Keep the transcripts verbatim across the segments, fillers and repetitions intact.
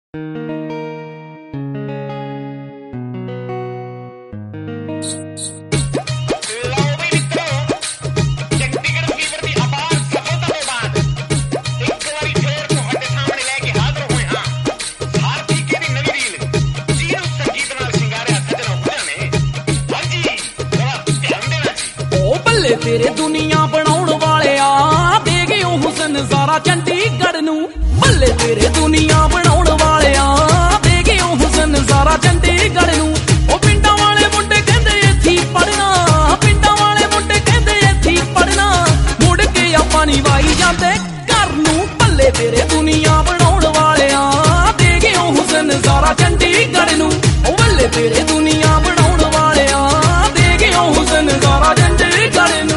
तेरे दुनिया बनाउण वालिया दे गए हुसन सारा चंडीगढ़ नू। बल्ले तेरे दुनिया बनाउण वालिया दे गए हुसन सारा चंडीगढ़ नू। ओ पिंडां वाले मुंडे कहंदे इत्थे पढ़ना, पिंडां वाले मुंडे कहंदे इत्थे पढ़ना, मुड़ के आपां नी वाई जांदे घर नू। बल्ले तेरे दुनिया बनाउण वालिया दे गए हुसन सारा चंडीगढ़ नू। ओ बल्ले तेरे दुनिया बनाउण वालिया दे गए हुसन सारा चंडीगढ़ नू।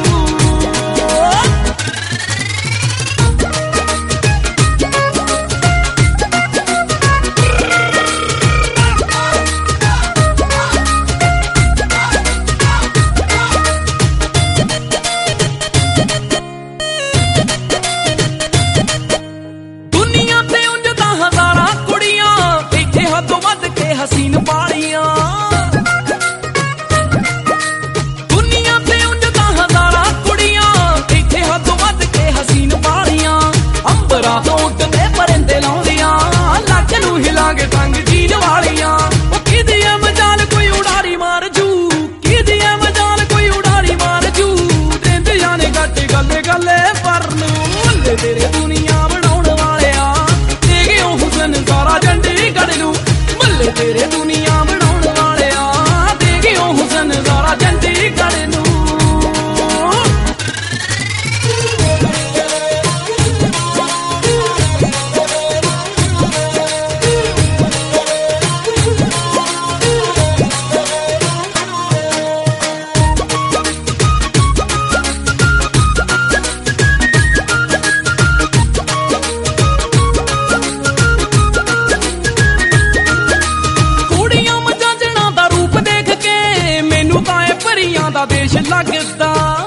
हसीन बालियां दुनिया ते उंज दा हजारा कुड़ियां, इत्थे हदों वध के हसीन बालियां। अंबरां तो उड्डदे परिंदे लाउंदियां, लक्क नूं हिला के टंग जीन वालियां। ओ किदी ऐ मजाल कोई उड़ारी मार जू, किदी ऐ मजाल कोई उड़ारी मार जू। देंदे जाने गट गल्ले गल्ले पर नूं। बल्ले तेरे दुनिया बनाउण वालिया दे गए हुसन सारा चंडीगढ़ नूं। बल्ले तेरे दुनिया बनाउण वालिया दे गए हुसन सारा चंडीगढ़ नूं। दा देश लगदा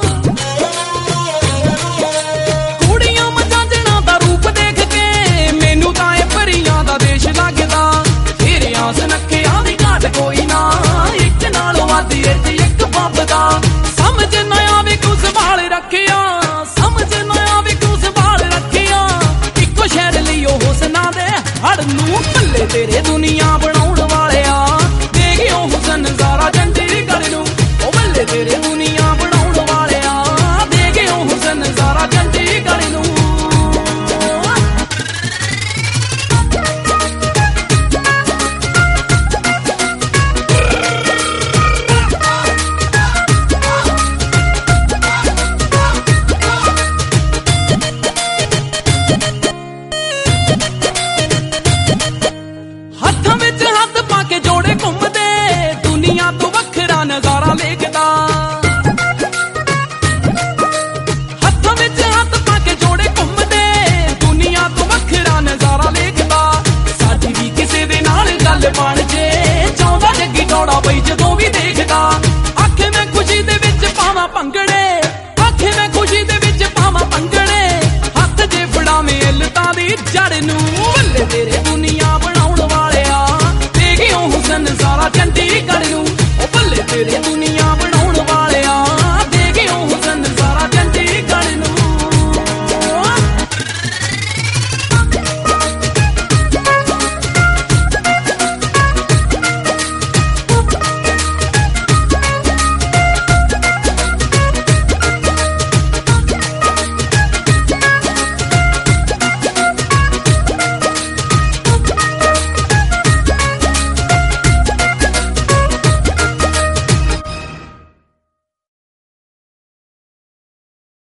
कुड़ियां मजाजना दा रूप देख के मैनू तां ए परियां दा देश लगदा। तेरे आस नखियां दी घाट कोई ना, इक नालों वध इच इक फबदा। समझ ना आवे क्यों संभाल रखिया, समझ ना आवे क्यों संभाल रखिया। इक्को शहर लई ओ हुसना दे हड़ नूं। बल्ले तेरे दुनिया